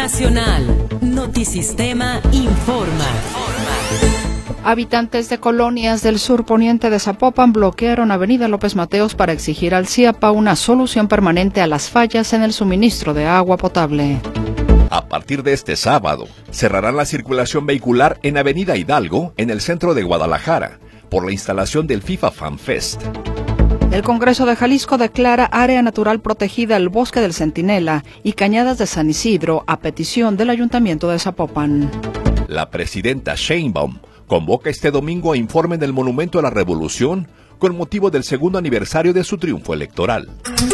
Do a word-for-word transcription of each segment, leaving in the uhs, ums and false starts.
Nacional. Notisistema informa. Habitantes de colonias del sur poniente de Zapopan bloquearon Avenida López Mateos para exigir al C I A P A una solución permanente a las fallas en el suministro de agua potable. A partir de este sábado, cerrarán la circulación vehicular en Avenida Hidalgo, en el centro de Guadalajara, por la instalación del FIFA Fan Fest. El Congreso de Jalisco declara área natural protegida el Bosque del Centinela y Cañadas de San Isidro a petición del Ayuntamiento de Zapopan. La presidenta Sheinbaum convoca este domingo a informe del Monumento a la Revolución con motivo del segundo aniversario de su triunfo electoral.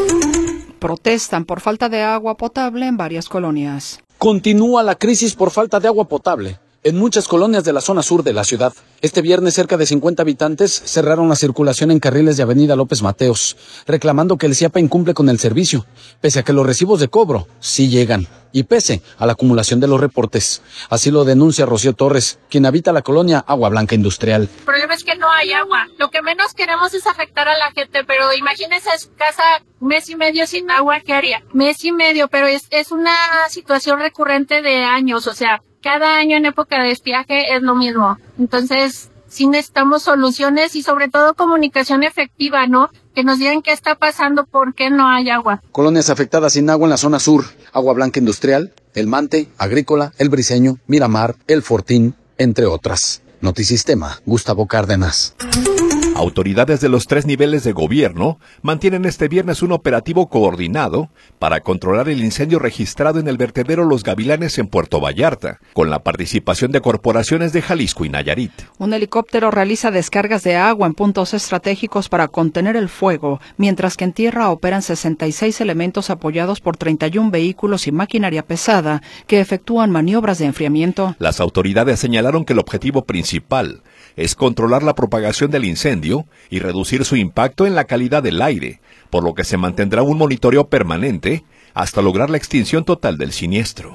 Protestan por falta de agua potable en varias colonias. Continúa la crisis por falta de agua potable en muchas colonias de la zona sur de la ciudad. Este viernes cerca de cincuenta habitantes cerraron la circulación en carriles de Avenida López Mateos, reclamando que el C I A P A incumple con el servicio, pese a que los recibos de cobro sí llegan, y pese a la acumulación de los reportes. Así lo denuncia Rocío Torres, quien habita la colonia Agua Blanca Industrial. El problema es que no hay agua. Lo que menos queremos es afectar a la gente, pero imagínense su casa mes y medio sin agua, ¿qué haría? Mes y medio, pero es, es una situación recurrente de años, o sea, cada año en época de estiaje es lo mismo. Entonces, sí necesitamos soluciones y sobre todo comunicación efectiva, ¿no? Que nos digan qué está pasando, por qué no hay agua. Colonias afectadas sin agua en la zona sur: Agua Blanca Industrial, El Mante, Agrícola, El Briceño, Miramar, El Fortín, entre otras. Notisistema, Gustavo Cárdenas. Autoridades de los tres niveles de gobierno mantienen este viernes un operativo coordinado para controlar el incendio registrado en el vertedero Los Gavilanes en Puerto Vallarta, con la participación de corporaciones de Jalisco y Nayarit. Un helicóptero realiza descargas de agua en puntos estratégicos para contener el fuego, mientras que en tierra operan sesenta y seis elementos apoyados por treinta y un vehículos y maquinaria pesada que efectúan maniobras de enfriamiento. Las autoridades señalaron que el objetivo principal es controlar la propagación del incendio y reducir su impacto en la calidad del aire, por lo que se mantendrá un monitoreo permanente hasta lograr la extinción total del siniestro.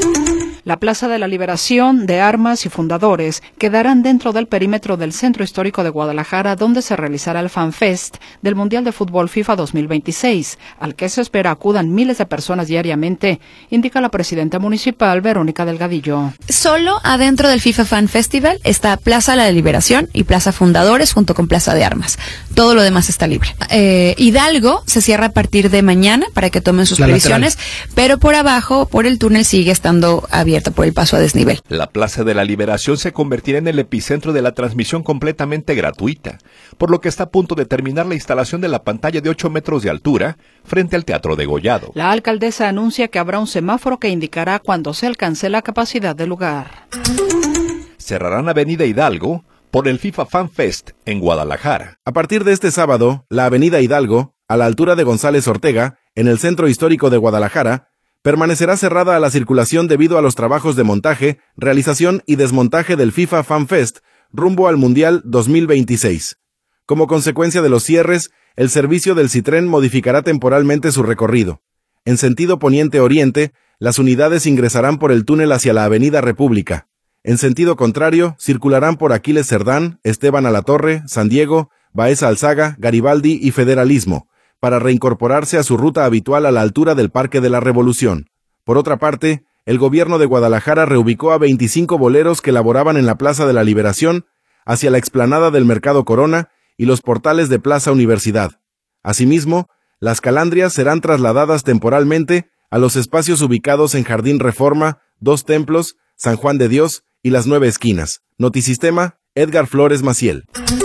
La Plaza de la Liberación, de Armas y Fundadores quedarán dentro del perímetro del Centro Histórico de Guadalajara, donde se realizará el Fan Fest del Mundial de Fútbol FIFA dos mil veintiséis, al que se espera acudan miles de personas diariamente, indica la presidenta municipal, Verónica Delgadillo. Solo adentro del FIFA Fan Festival está Plaza de la Liberación y Plaza Fundadores junto con Plaza de Armas. Todo lo demás está libre. Eh, Hidalgo se cierra a partir de mañana para que tomen sus la previsiones, lateral. Pero por abajo, por el túnel, sigue estando abierto por el paso a desnivel. La Plaza de la Liberación se convertirá en el epicentro de la transmisión completamente gratuita, por lo que está a punto de terminar la instalación de la pantalla de ocho metros de altura frente al Teatro Degollado. La alcaldesa anuncia que habrá un semáforo que indicará cuando se alcance la capacidad del lugar. Cerrarán Avenida Hidalgo por el FIFA Fan Fest en Guadalajara. A partir de este sábado, la Avenida Hidalgo, a la altura de González Ortega, en el centro histórico de Guadalajara, permanecerá cerrada a la circulación debido a los trabajos de montaje, realización y desmontaje del FIFA Fan Fest rumbo al Mundial dos mil veintiséis. Como consecuencia de los cierres, el servicio del Citren modificará temporalmente su recorrido. En sentido poniente-oriente, las unidades ingresarán por el túnel hacia la Avenida República. En sentido contrario, circularán por Aquiles Cerdán, Esteban Alatorre, San Diego, Baeza Alzaga, Garibaldi y Federalismo, para reincorporarse a su ruta habitual a la altura del Parque de la Revolución. Por otra parte, el gobierno de Guadalajara reubicó a veinticinco boleros que laboraban en la Plaza de la Liberación hacia la explanada del Mercado Corona y los portales de Plaza Universidad. Asimismo, las calandrias serán trasladadas temporalmente a los espacios ubicados en Jardín Reforma, Dos Templos, San Juan de Dios y Las Nueve Esquinas. Notisistema, Edgar Flores Maciel.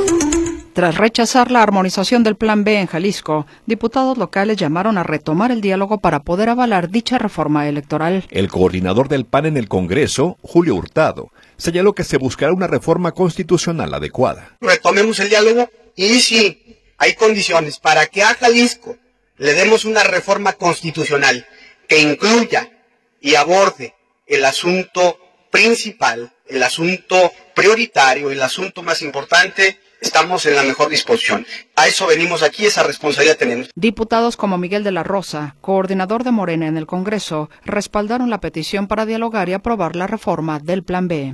Tras rechazar la armonización del Plan B en Jalisco, diputados locales llamaron a retomar el diálogo para poder avalar dicha reforma electoral. El coordinador del P A N en el Congreso, Julio Hurtado, señaló que se buscará una reforma constitucional adecuada. Retomemos el diálogo y si hay condiciones para que a Jalisco le demos una reforma constitucional que incluya y aborde el asunto principal, el asunto prioritario, el asunto más importante, estamos en la mejor disposición. A eso venimos aquí, esa responsabilidad tenemos. Diputados como Miguel de la Rosa, coordinador de Morena en el Congreso, respaldaron la petición para dialogar y aprobar la reforma del Plan B.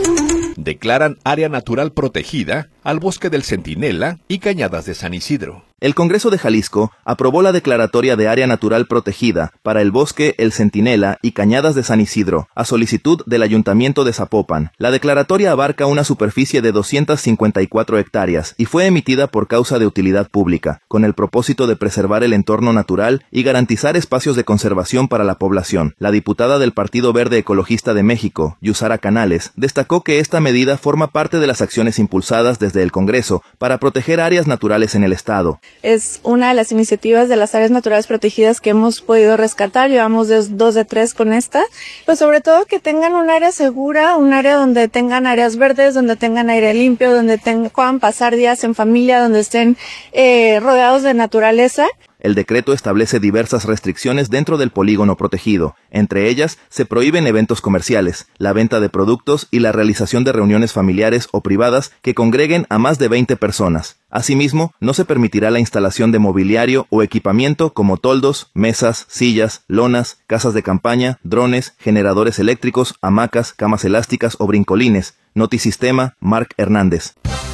Declaran área natural protegida al Bosque del Centinela y Cañadas de San Isidro. El Congreso de Jalisco aprobó la declaratoria de área natural protegida para el bosque El Centinela y Cañadas de San Isidro, a solicitud del Ayuntamiento de Zapopan. La declaratoria abarca una superficie de doscientas cincuenta y cuatro hectáreas y fue emitida por causa de utilidad pública, con el propósito de preservar el entorno natural y garantizar espacios de conservación para la población. La diputada del Partido Verde Ecologista de México, Yusara Canales, destacó que esta medida forma parte de las acciones impulsadas desde el Congreso para proteger áreas naturales en el estado. Es una de las iniciativas de las áreas naturales protegidas que hemos podido rescatar. Llevamos dos de tres con esta. Pues sobre todo que tengan un área segura, un área donde tengan áreas verdes, donde tengan aire limpio, donde tengan, puedan pasar días en familia, donde estén eh, rodeados de naturaleza. El decreto establece diversas restricciones dentro del polígono protegido. Entre ellas, se prohíben eventos comerciales, la venta de productos y la realización de reuniones familiares o privadas que congreguen a más de veinte personas. Asimismo, no se permitirá la instalación de mobiliario o equipamiento como toldos, mesas, sillas, lonas, casas de campaña, drones, generadores eléctricos, hamacas, camas elásticas o brincolines. Notisistema, Marc Hernández.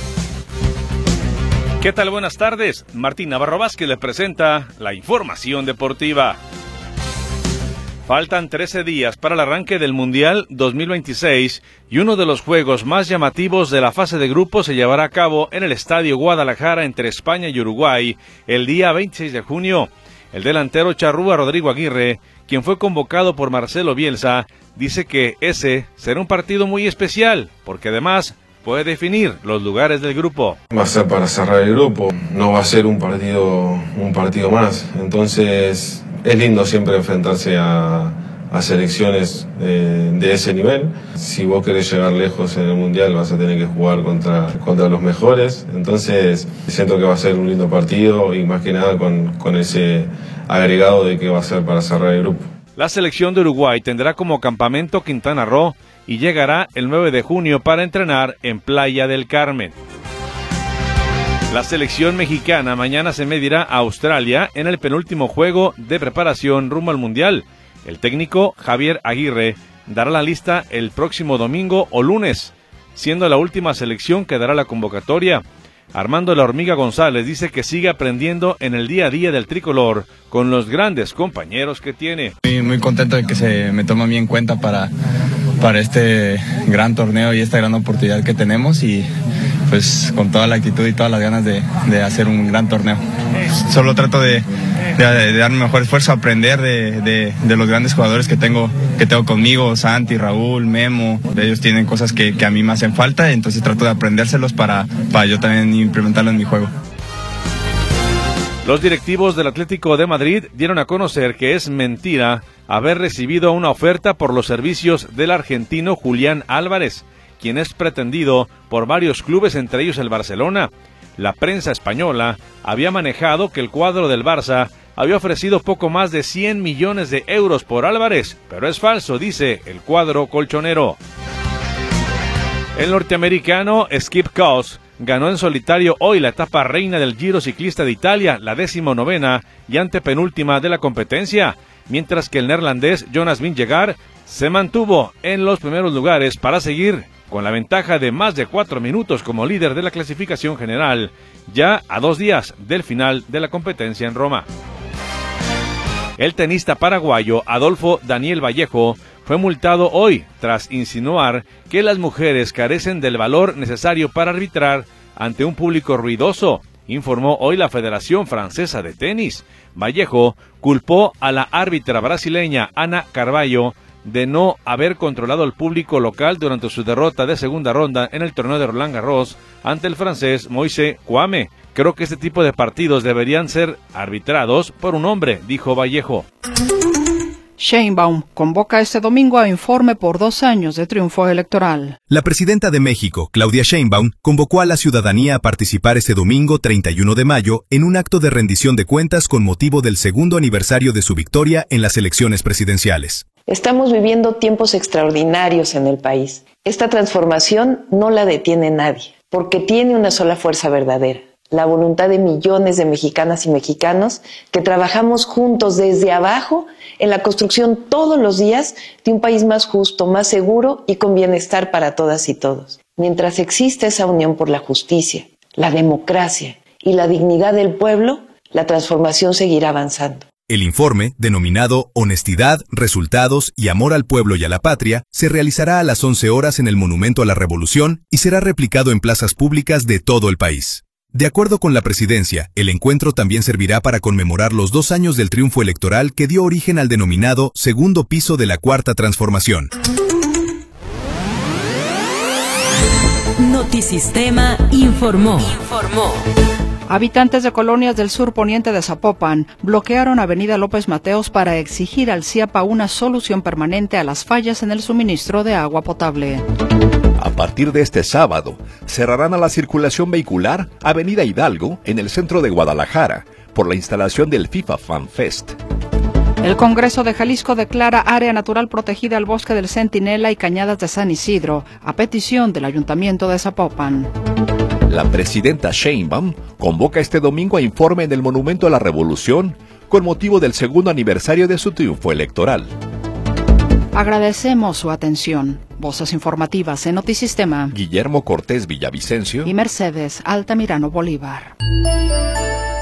¿Qué tal? Buenas tardes. Martín Navarro Vázquez le presenta la información deportiva. Faltan trece días para el arranque del Mundial dos mil veintiséis y uno de los juegos más llamativos de la fase de grupos se llevará a cabo en el Estadio Guadalajara entre España y Uruguay el día veintiséis de junio. El delantero charrúa Rodrigo Aguirre, quien fue convocado por Marcelo Bielsa, dice que ese será un partido muy especial porque además puede definir los lugares del grupo. Va a ser para cerrar el grupo, no va a ser un partido, un partido más. Entonces es lindo siempre enfrentarse a, a selecciones de, de ese nivel. Si vos querés llegar lejos en el Mundial vas a tener que jugar contra, contra los mejores. Entonces siento que va a ser un lindo partido y más que nada con, con ese agregado de que va a ser para cerrar el grupo. La selección de Uruguay tendrá como campamento Quintana Roo y llegará el nueve de junio para entrenar en Playa del Carmen. La selección mexicana mañana se medirá a Australia en el penúltimo juego de preparación rumbo al Mundial. El técnico Javier Aguirre dará la lista el próximo domingo o lunes, siendo la última selección que dará la convocatoria. Armando La Hormiga González dice que sigue aprendiendo en el día a día del tricolor con los grandes compañeros que tiene. Muy, muy contento de que se me tome a mí en cuenta para, para este gran torneo y esta gran oportunidad que tenemos y pues con toda la actitud y todas las ganas de, de hacer un gran torneo. Solo trato de, de, de dar mi mejor esfuerzo, aprender de, de, de los grandes jugadores que tengo, que tengo conmigo, Santi, Raúl, Memo. Ellos tienen cosas que, que a mí me hacen falta, entonces trato de aprendérselos para, para yo también implementarlo en mi juego. Los directivos del Atlético de Madrid dieron a conocer que es mentira haber recibido una oferta por los servicios del argentino Julián Álvarez, quien es pretendido por varios clubes, entre ellos el Barcelona. La prensa española había manejado que el cuadro del Barça había ofrecido poco más de cien millones de euros por Álvarez, pero es falso, dice el cuadro colchonero. El norteamericano Skip Kuss ganó en solitario hoy la etapa reina del Giro Ciclista de Italia, la decimonovena y antepenúltima de la competencia, mientras que el neerlandés Jonas Vingegaard se mantuvo en los primeros lugares para seguir con la ventaja de más de cuatro minutos como líder de la clasificación general, ya a dos días del final de la competencia en Roma. El tenista paraguayo Adolfo Daniel Vallejo fue multado hoy tras insinuar que las mujeres carecen del valor necesario para arbitrar ante un público ruidoso, informó hoy la Federación Francesa de Tenis. Vallejo culpó a la árbitra brasileña Ana Carvalho de no haber controlado al público local durante su derrota de segunda ronda en el torneo de Roland Garros ante el francés Moïse Kouame. Creo que este tipo de partidos deberían ser arbitrados por un hombre, dijo Vallejo. Sheinbaum convoca este domingo a informe por dos años de triunfo electoral. La presidenta de México, Claudia Sheinbaum, convocó a la ciudadanía a participar este domingo treinta y uno de mayo en un acto de rendición de cuentas con motivo del segundo aniversario de su victoria en las elecciones presidenciales. Estamos viviendo tiempos extraordinarios en el país. Esta transformación no la detiene nadie, porque tiene una sola fuerza verdadera: la voluntad de millones de mexicanas y mexicanos que trabajamos juntos desde abajo en la construcción todos los días de un país más justo, más seguro y con bienestar para todas y todos. Mientras exista esa unión por la justicia, la democracia y la dignidad del pueblo, la transformación seguirá avanzando. El informe, denominado Honestidad, Resultados y Amor al Pueblo y a la Patria, se realizará a las once horas en el Monumento a la Revolución y será replicado en plazas públicas de todo el país. De acuerdo con la presidencia, el encuentro también servirá para conmemorar los dos años del triunfo electoral que dio origen al denominado segundo piso de la Cuarta Transformación. Notisistema informó. Informó. Habitantes de colonias del sur poniente de Zapopan bloquearon Avenida López Mateos para exigir al CIAPA una solución permanente a las fallas en el suministro de agua potable. A partir de este sábado, cerrarán a la circulación vehicular Avenida Hidalgo en el centro de Guadalajara por la instalación del FIFA Fan Fest. El Congreso de Jalisco declara área natural protegida el bosque del Centinela y Cañadas de San Isidro, a petición del Ayuntamiento de Zapopan. La presidenta Sheinbaum convoca este domingo a informe en el Monumento a la Revolución con motivo del segundo aniversario de su triunfo electoral. Agradecemos su atención. Voces informativas en Notisistema. Guillermo Cortés Villavicencio y Mercedes Altamirano Bolívar.